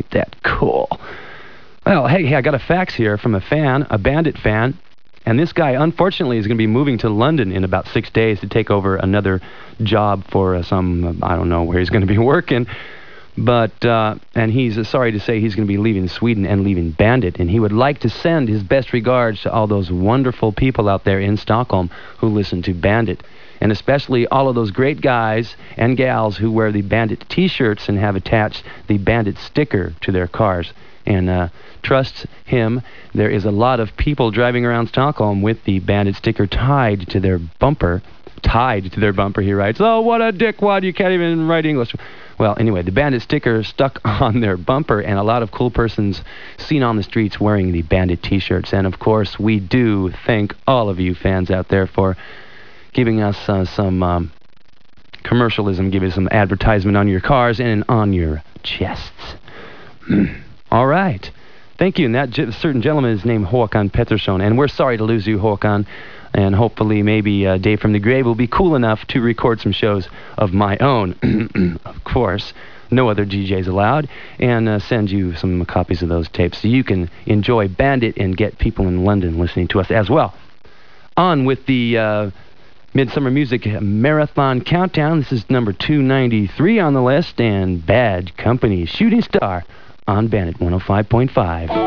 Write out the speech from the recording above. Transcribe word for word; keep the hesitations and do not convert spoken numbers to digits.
Ain't that cool? Well, hey, hey, I got a fax here from a fan, a Bandit fan. And this guy, unfortunately, is going to be moving to London in about six days to take over another job for uh, some, uh, I don't know where he's going to be working. But, uh, and he's uh, sorry to say he's going to be leaving Sweden and leaving Bandit. And he would like to send his best regards to all those wonderful people out there in Stockholm who listen to Bandit. And especially all of those great guys and gals who wear the Bandit t-shirts and have attached the Bandit sticker to their cars. And uh, trust him, there is a lot of people driving around Stockholm with the Bandit sticker tied to their bumper. Tied to their bumper, he writes. Oh, what a dickwad, you can't even write English. Well, anyway, the Bandit sticker stuck on their bumper, and a lot of cool persons seen on the streets wearing the Bandit t-shirts. And, of course, we do thank all of you fans out there for giving us uh, some um, commercialism, giving us some advertisement on your cars and on your chests. All right. Thank you. And that ge- certain gentleman is named Håkan Pettersson. And we're sorry to lose you, Håkan. And hopefully maybe uh, Dave from the Grave will be cool enough to record some shows of my own. Of course. No other D Js allowed. And uh, send you some copies of those tapes so you can enjoy Bandit and get people in London listening to us as well. On with the uh, Midsummer Music Marathon Countdown. This is number two ninety-three on the list. And Bad Company, Shooting Star on Bandit one oh five point five.